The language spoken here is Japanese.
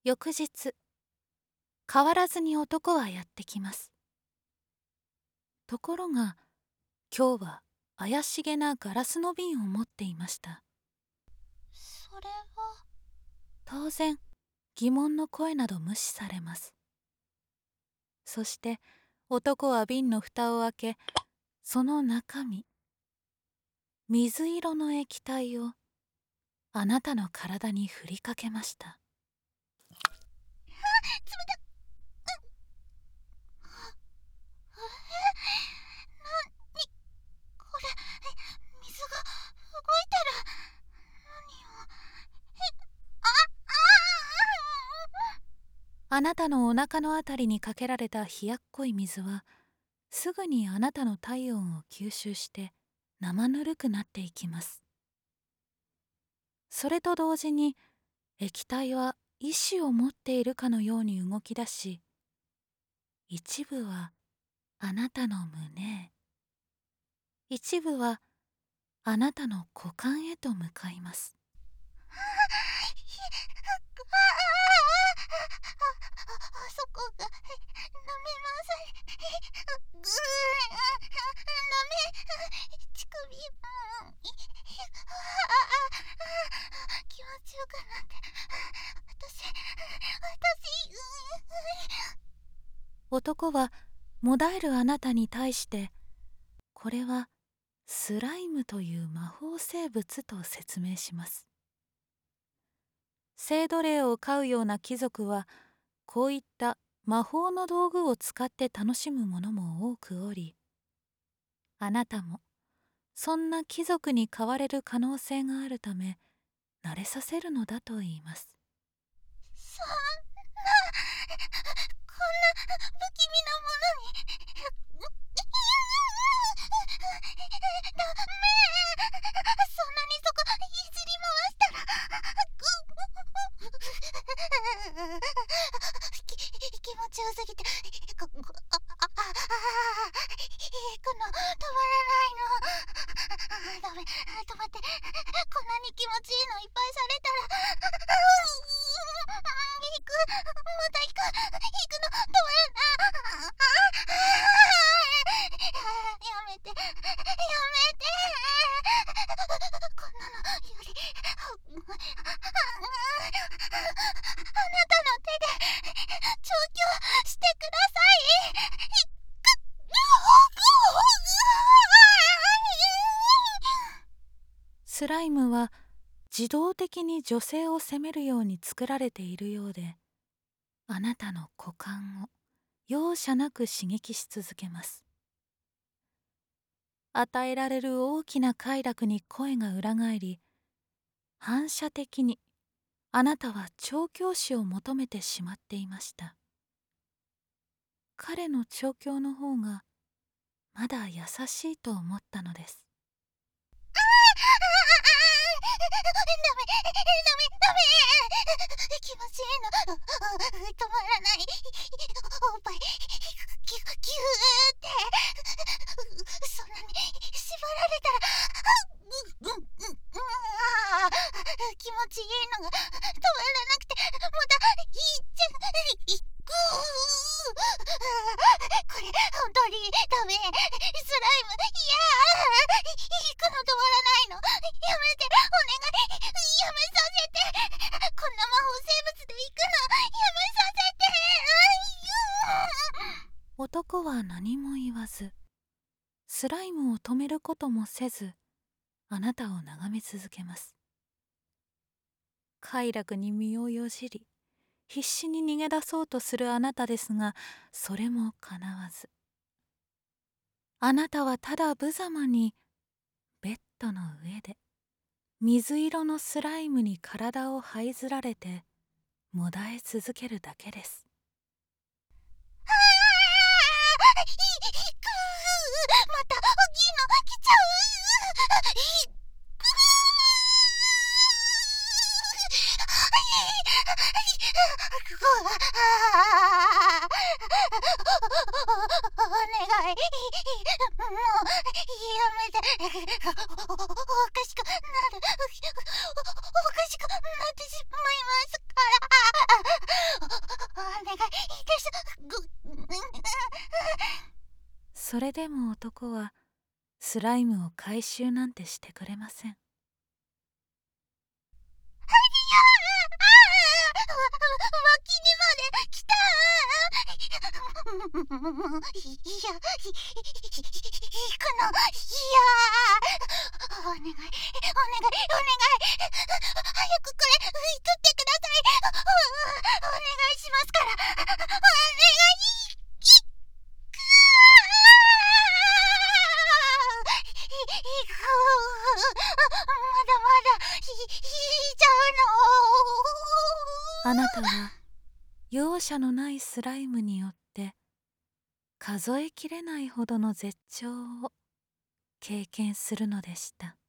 翌日、変わらずに男はやってきます。ところが、今日は怪しげなガラスの瓶を持っていました。 それは。 当然、疑問の声など無視されます。そして男は瓶の蓋を開け、その中身、水色の液体をあなたの体に振りかけました。 冷たっ。何これ、水が動いてる。何を。 あなたのお腹のあたりにかけられた冷やっこい水は、すぐにあなたの体温を吸収して生ぬるくなっていきます。それと同時に液体は意志を持っているかのように動き出し、一部はあなたの胸へ、一部はあなたの股間へと向かいます。 そこが舐めます。乳首。気持ちよくなって。私。 男はもだえるあなたに対して、これはスライムという魔法生物と説明します。性奴隷を飼うような貴族は、こういった魔法の道具を使って楽しむ者も多くおり、あなたもそんな貴族に飼われる可能性があるため、慣れさせるのだと言います。 そんな、こんな不気味なものに。ダメ。そんなにそこいじり回したら。気持ちよすぎて行くの止まらないの。ダメ、止まって。こんなに気持ちいいのいっぱいされたら。行く、また行くの止まらない。やめて、やめて。こんなのより、あなたの手で調教してください。 スライムは自動的に女性を責めるように作られているようで、あなたの股間を容赦なく刺激し続けます。与えられる大きな快楽に声が裏返り、反射的にあなたは調教師を求めてしまっていました。彼の調教の方がまだ優しいと思ったのです。 ダメ。気持ちいいの。止まらない。おっぱいギューって。そんなに縛られたら気持ちいいのが止まらなくて、またいっちゃこれ本当にダメ。スライム、いや行くの止まらないの。やめて、お願い。やめさせて。こんな魔法生物で行くのやめさせて。 男は何も言わず、スライムを止めることもせず、あなたを眺め続けます。快楽に身をよじり、必死に逃げ出そうとするあなたですが、それもかなわず。あなたはただ無様にベッドの上で水色のスライムに体を這いずられてもだえ続けるだけです。 また大きいの来ちゃう。お願い。もうやめて。おかしくなる。おかしくなってしまいますから。 それでも男はスライムを回収なんてしてくれません。 脇にまで来た。いや、行くの。お願い、お願い、お願い。早くこれ、取ってください。お願いしますから。お願い。まだまだ引いちゃうの。 あなたは容赦のないスライムによって数えきれないほどの絶頂を経験するのでした。